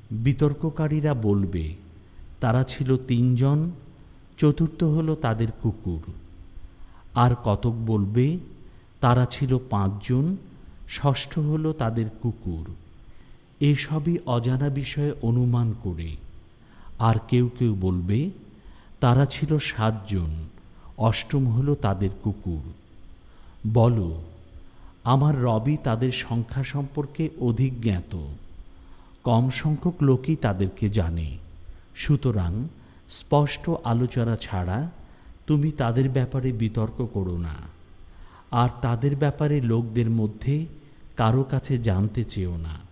বিতর্ককারীরা বলবে তারা ছিল 3 জন, চতুর্থ হলো তাদের কুকুর। আর কতক বলবে তারা ছিল 5 জন, ষষ্ঠ হলো তাদের কুকুর। এসবই অজানা বিষয়ে অনুমান করে। আর কেউ কেউ বলবে তারা ছিল 7 জন, অষ্টম হলো তাদের কুকুর। বলো, আমার রবই তাদের সংখ্যা সম্পর্কে অধিক জ্ঞাত। কম সংখ্যক লোকই তাদেরকে জানে। সুতরাং স্পষ্ট আলোচনা ছাড়া তুমি তাদের ব্যাপারে বিতর্ক করো না, আর তাদের ব্যাপারে লোকদের মধ্যে কারো কাছে জানতে চেও না।